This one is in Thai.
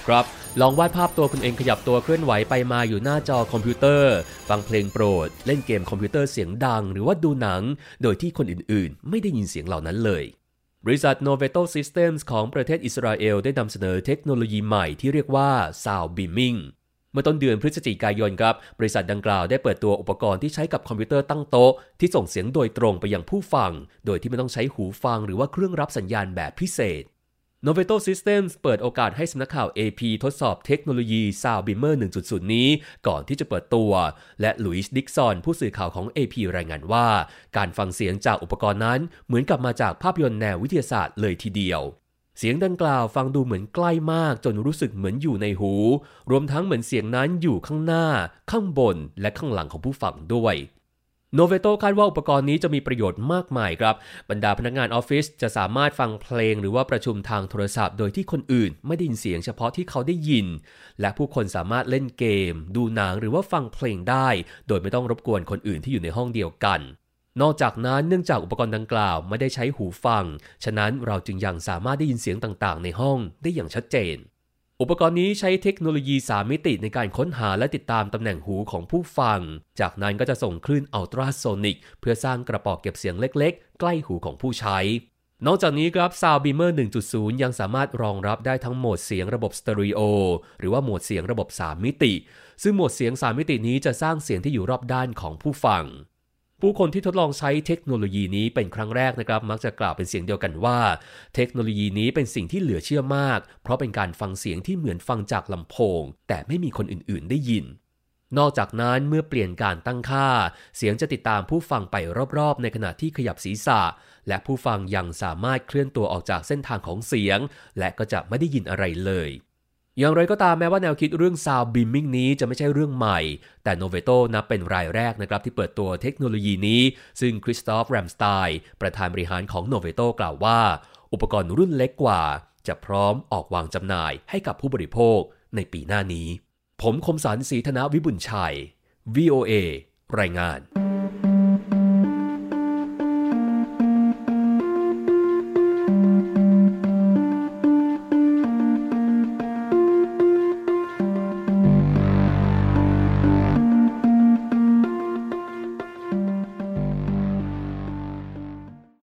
ครับลองวาดภาพตัวคุณเองขยับตัวเคลื่อนไหวไปมาอยู่หน้าจอคอมพิวเตอร์ฟังเพลงโปรดเล่นเกมคอมพิวเตอร์เสียงดังหรือว่าดูหนังโดยที่คนอื่นๆไม่ได้ยินเสียงเหล่านั้นเลยบริษัท Noveto Systems ของประเทศอิสราเอลได้นำเสนอเทคโนโลยีใหม่ที่เรียกว่า Sound Beaming เมื่อต้นเดือนพฤศจิกายนครับบริษัทดังกล่าวได้เปิดตัวอุปกรณ์ที่ใช้กับคอมพิวเตอร์ตั้งโต๊ะที่ส่งเสียงโดยตรงไปยังผู้ฟังโดยที่ไม่ต้องใช้หูฟังหรือว่าเครื่องรับสัญญาณแบบพิเศษNoveto Systems เปิดโอกาสให้สำนักข่าว AP ทดสอบเทคโนโลยี Sound Beamer 1.0 นี้ก่อนที่จะเปิดตัวและลุยส์ดิกซอนผู้สื่อข่าวของ AP รายงานว่าการฟังเสียงจากอุปกรณ์นั้นเหมือนกับมาจากภาพยนตร์แนววิทยาศาสตร์เลยทีเดียวเสียงดังกล่าวฟังดูเหมือนใกล้มากจนรู้สึกเหมือนอยู่ในหูรวมทั้งเหมือนเสียงนั้นอยู่ข้างหน้าข้างบนและข้างหลังของผู้ฟังด้วยNoveto คาดว่าอุปกรณ์นี้จะมีประโยชน์มากมายครับบรรดาพนักงานออฟฟิศจะสามารถฟังเพลงหรือว่าประชุมทางโทรศัพท์โดยที่คนอื่นไม่ได้ยินเสียงเฉพาะที่เขาได้ยินและผู้คนสามารถเล่นเกมดูหนังหรือว่าฟังเพลงได้โดยไม่ต้องรบกวนคนอื่นที่อยู่ในห้องเดียวกันนอกจากนั้นเนื่องจากอุปกรณ์ดังกล่าวไม่ได้ใช้หูฟังฉะนั้นเราจึงยังสามารถได้ยินเสียงต่างๆในห้องได้อย่างชัดเจนอุปกรณ์นี้ใช้เทคโนโลยี3มิติในการค้นหาและติดตามตำแหน่งหูของผู้ฟังจากนั้นก็จะส่งคลื่นอัลตราโซนิกเพื่อสร้างกระป๋องเก็บเสียงเล็กๆใกล้หูของผู้ใช้นอกจากนี้ครับ Sound Beamer 1.0 ยังสามารถรองรับได้ทั้งโหมดเสียงระบบสเตอริโอหรือว่าโหมดเสียงระบบ3มิติซึ่งโหมดเสียง3มิตินี้จะสร้างเสียงที่อยู่รอบด้านของผู้ฟังผู้คนที่ทดลองใช้เทคโนโลยีนี้เป็นครั้งแรกนะครับมักจะกล่าวเป็นเสียงเดียวกันว่าเทคโนโลยีนี้เป็นสิ่งที่เหลือเชื่อมากเพราะเป็นการฟังเสียงที่เหมือนฟังจากลำโพงแต่ไม่มีคนอื่นๆได้ยินนอกจากนั้นเมื่อเปลี่ยนการตั้งค่าเสียงจะติดตามผู้ฟังไปรอบๆในขณะที่ขยับศีรษะและผู้ฟังยังสามารถเคลื่อนตัวออกจากเส้นทางของเสียงและก็จะไม่ได้ยินอะไรเลยอย่างไรก็ตามแม้ว่าแนวคิดเรื่อง Sound Beaming นี้จะไม่ใช่เรื่องใหม่แต่ Noveto นับเป็นรายแรกนะครับที่เปิดตัวเทคโนโลยีนี้ซึ่งคริสตอฟ แรมสไตน์ประธานบริหารของ Noveto กล่าวว่าอุปกรณ์รุ่นเล็กกว่าจะพร้อมออกวางจำหน่ายให้กับผู้บริโภคในปีหน้านี้ผมคมสันต์ ศรีธนวิบุญชัย VOA รายงาน